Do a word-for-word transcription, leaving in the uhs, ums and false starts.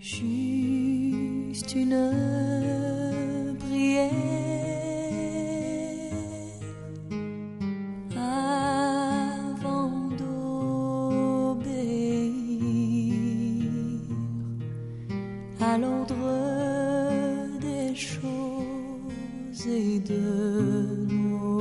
Juste une prière avant d'obéir à l'ordre des choses et de nos